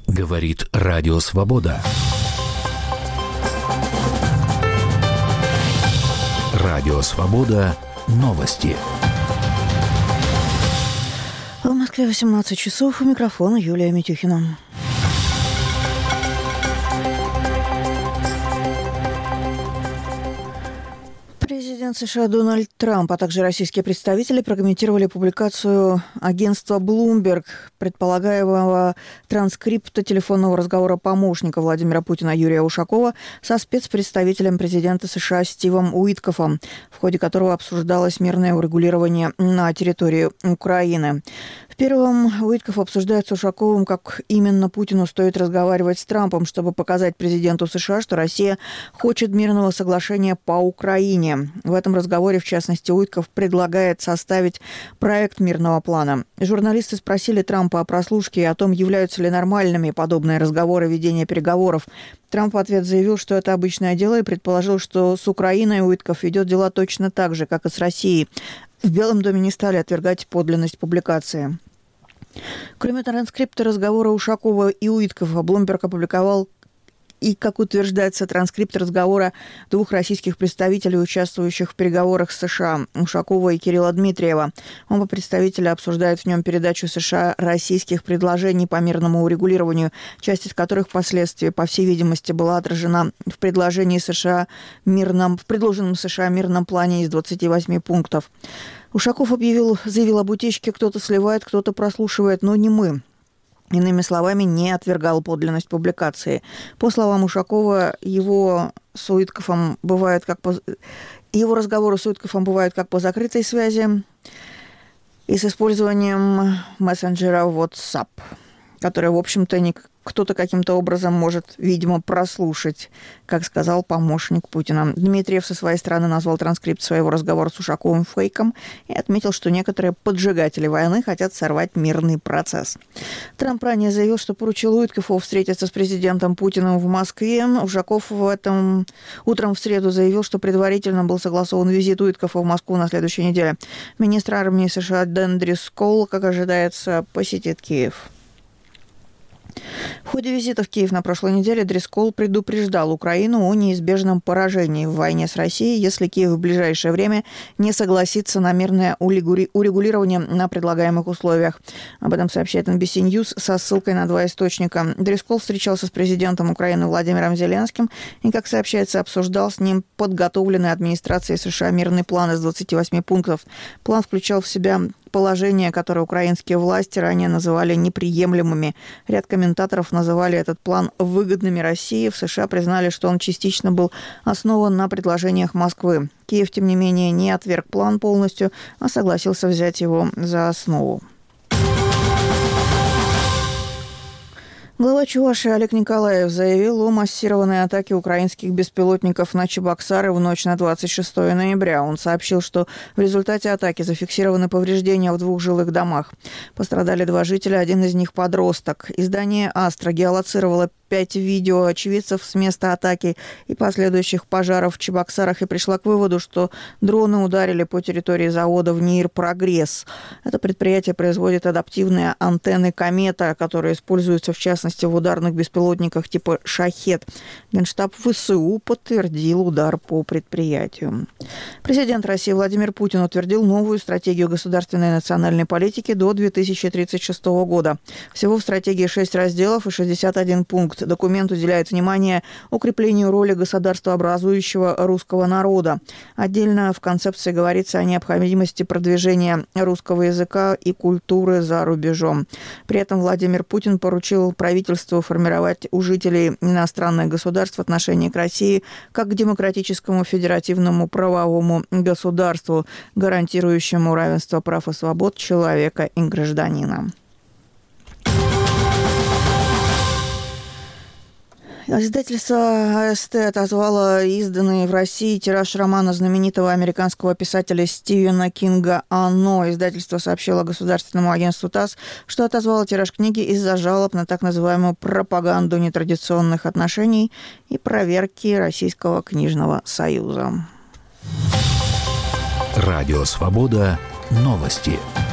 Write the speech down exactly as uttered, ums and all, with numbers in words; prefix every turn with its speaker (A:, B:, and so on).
A: Говорит Радио Свобода. Радио Свобода. Новости.
B: В Москве восемнадцать часов. У микрофона Юлия Митюхина. Президент США Дональд Трамп, а также российские представители прокомментировали публикацию агентства Bloomberg предполагаемого транскрипта телефонного разговора помощника Владимира Путина Юрия Ушакова со спецпредставителем президента США Стивом Уиткофом, в ходе которого обсуждалось мирное урегулирование на территории Украины. В первом Уиткоф обсуждает с Ушаковым, как именно Путину стоит разговаривать с Трампом, чтобы показать президенту США, что Россия хочет мирного соглашения по Украине. В этом разговоре, в частности, Уиткоф предлагает составить проект мирного плана. Журналисты спросили Трампа о прослушке и о том, являются ли нормальными подобные разговоры ведения переговоров. Трамп в ответ заявил, что это обычное дело, и предположил, что с Украиной Уиткоф ведет дела точно так же, как и с Россией. В Белом доме не стали отвергать подлинность публикации. Кроме транскрипта разговора Ушакова и Уиткофа, Bloomberg опубликовал и, как утверждается, транскрипт разговора двух российских представителей, участвующих в переговорах с США, Ушакова и Кирилла Дмитриева. Оба представителя обсуждают в нем передачу США российских предложений по мирному урегулированию, часть из которых впоследствии, по всей видимости, была отражена в предложении США мирном, в предложенном США мирном плане из двадцати восьми пунктов. Ушаков объявил, заявил об утечке: кто-то сливает, кто-то прослушивает, но не мы. Иными словами, не отвергал подлинность публикации. По словам Ушакова, его с Уиткофом бывают как по... его разговоры с Уиткофом бывают как по закрытой связи и с использованием мессенджера WhatsApp, который, в общем-то, не... кто-то каким-то образом может, видимо, прослушать, как сказал помощник Путина. Дмитриев со своей стороны назвал транскрипт своего разговора с Ушаковым фейком и отметил, что некоторые поджигатели войны хотят сорвать мирный процесс. Трамп ранее заявил, что поручил Уиткофу встретиться с президентом Путиным в Москве. Ушаков в этом утром в среду заявил, что предварительно был согласован визит Уиткофа в Москву на следующей неделе. Министр армии США Дэн Дрискол, как ожидается, посетит Киев. В ходе визита в Киев на прошлой неделе Дрискол предупреждал Украину о неизбежном поражении в войне с Россией, если Киев в ближайшее время не согласится на мирное урегулирование на предлагаемых условиях. Об этом сообщает эн би си News со ссылкой на два источника. Дрискол встречался с президентом Украины Владимиром Зеленским и, как сообщается, обсуждал с ним подготовленный администрацией США мирный план из двадцати восьми пунктов. План включал в себя положения, которые украинские власти ранее называли неприемлемыми. Ряд комментаторов называли этот план выгодными России. В США признали, что он частично был основан на предложениях Москвы. Киев, тем не менее, не отверг план полностью, а согласился взять его за основу. Глава Чувашии Олег Николаев заявил о массированной атаке украинских беспилотников на Чебоксары в ночь на двадцать шестого ноября. Он сообщил, что в результате атаки зафиксированы повреждения в двух жилых домах. Пострадали два жителя, один из них подросток. Издание «Астра» геолоцировало пять видео очевидцев с места атаки и последующих пожаров в Чебоксарах и пришла к выводу, что дроны ударили по территории завода в НИИР «Прогресс». Это предприятие производит адаптивные антенны «Комета», которые используются в частности в ударных беспилотниках типа «Шахед». Генштаб ВСУ подтвердил удар по предприятию. Президент России Владимир Путин утвердил новую стратегию государственной и национальной политики до две тысячи тридцать шестого года. Всего в стратегии шесть разделов и шестьдесят один пункт. Документ уделяет внимание укреплению роли государствообразующего русского народа. Отдельно в концепции говорится о необходимости продвижения русского языка и культуры за рубежом. При этом Владимир Путин поручил правительству формировать у жителей иностранных государств отношение к России как к демократическому федеративному правовому государству, гарантирующему равенство прав и свобод человека и гражданина. Издательство а эс тэ отозвало изданный в России тираж романа знаменитого американского писателя Стивена Кинга «Оно». Издательство сообщило государственному агентству ТАСС, что отозвало тираж книги из-за жалоб на так называемую пропаганду нетрадиционных отношений и проверки Российского книжного союза.
A: Радио «Свобода». Новости.